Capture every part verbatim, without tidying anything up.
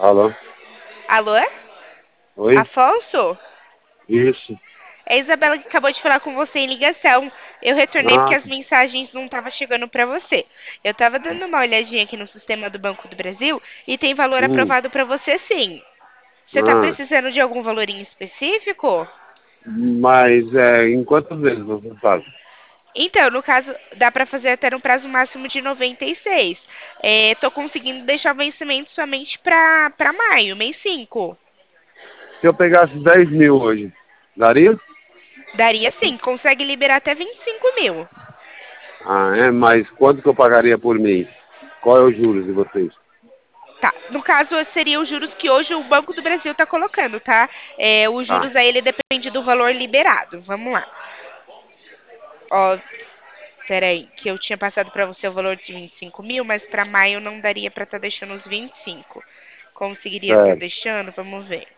Alô? Alô? Oi? Afonso? Isso. É a Isabela que acabou de falar com você em ligação. Eu retornei porque Ah, as mensagens não estavam chegando para você. Eu estava dando uma olhadinha aqui no sistema do Banco do Brasil e tem valor hum, aprovado para você sim. Você está ah. precisando de algum valor em específico? Mas é, em quantas vezes você faz? Então, no caso, dá para fazer até no prazo máximo de noventa e seis. Estou conseguindo deixar o vencimento somente para para maio, mês cinco. Se eu pegasse dez mil hoje, daria? Daria sim, consegue liberar até vinte e cinco mil. Ah, é? Mas quanto que eu pagaria por mês? Qual é o juros de vocês? Tá, no caso seria os juros que hoje o Banco do Brasil está colocando, tá? É, os Tá, juros aí ele depende do valor liberado. Vamos lá. Ó, peraí, que eu tinha passado para você o valor de vinte e cinco mil, mas para maio não daria para estar deixando os vinte e cinco. Conseguiria estar certo. deixando? Vamos ver.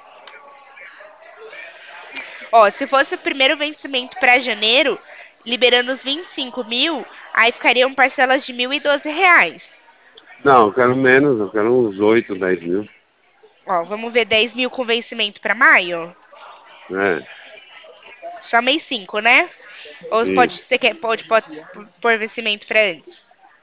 Ó, se fosse o primeiro vencimento para janeiro, liberando os vinte e cinco mil, aí ficariam parcelas de mil e doze reais. Não, eu quero menos, eu quero uns oito, dez mil. Ó, vamos ver dez mil com vencimento para maio? É, Só mês cinco, né? Ou pode, isso. você quer, pode, pode pôr vencimento para antes?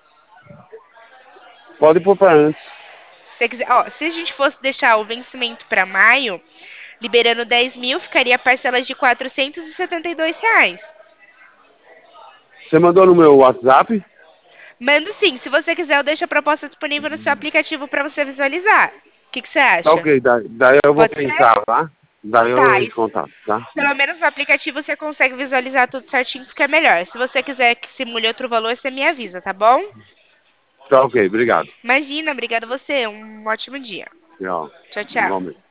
Pode pôr para antes. Se você quiser, ó, se a gente fosse deixar o vencimento para maio, liberando dez mil, ficaria parcelas de quatrocentos e setenta e dois reais. Você mandou no meu WhatsApp? Mando sim, se você quiser, eu deixo a proposta disponível no seu aplicativo para você visualizar. O que, que você Tá acha? ok, daí, daí eu vou Pode ser? pensar, tá? Daí eu Tá, entro em isso. contato, tá? Pelo menos no aplicativo você consegue visualizar tudo certinho, porque é melhor. Se você quiser que simule outro valor, você me avisa, tá bom? Tá ok, obrigado. Imagina, obrigada a você. Um ótimo dia. Tchau. Tchau, tchau. Igualmente.